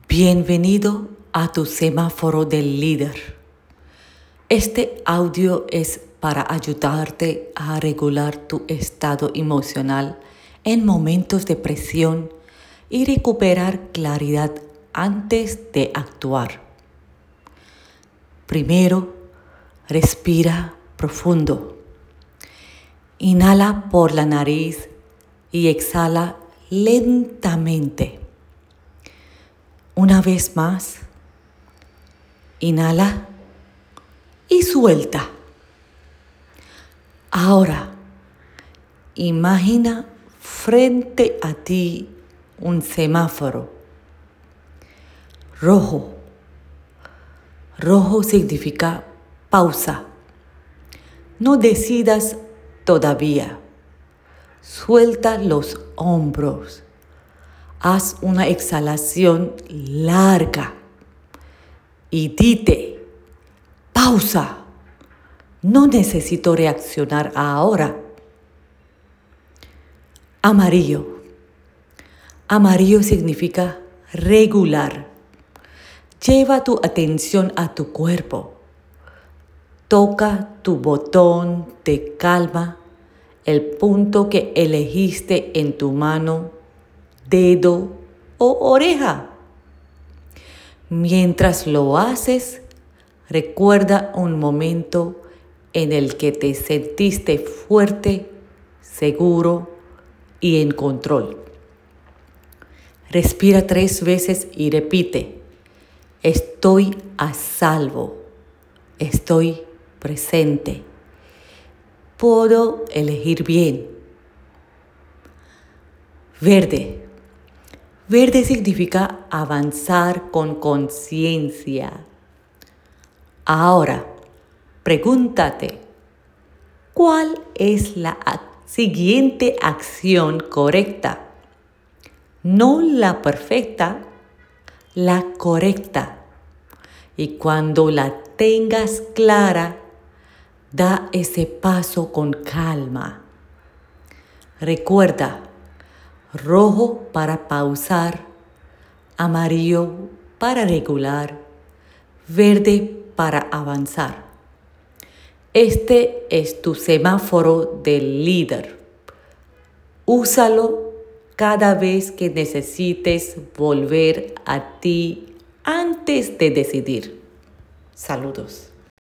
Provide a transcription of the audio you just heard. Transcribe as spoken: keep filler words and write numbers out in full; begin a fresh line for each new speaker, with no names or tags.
Bienvenido a tu semáforo del líder. Este audio es para ayudarte a regular tu estado emocional en momentos de presión y recuperar claridad antes de actuar. Primero, respira profundo. Inhala por la nariz y exhala lentamente. Una vez más, inhala y suelta. Ahora, imagina frente a ti un semáforo rojo. Rojo significa pausa. No decidas todavía. Suelta los hombros. Haz una exhalación larga y dite, pausa, no necesito reaccionar ahora. Amarillo. Amarillo significa regular. Lleva tu atención a tu cuerpo. Toca tu botón de calma, el punto que elegiste en tu mano, dedo o oreja. Mientras lo haces, recuerda un momento en el que te sentiste fuerte, seguro y en control. Respira tres veces y repite: estoy a salvo, estoy presente, puedo elegir bien. Verde. Verde significa avanzar con conciencia. Ahora, pregúntate, ¿cuál es la siguiente acción correcta? No la perfecta, la correcta. Y cuando la tengas clara, da ese paso con calma. Recuerda, rojo para pausar, amarillo para regular, verde para avanzar. Este es tu semáforo del líder. Úsalo cada vez que necesites volver a ti antes de decidir. Saludos.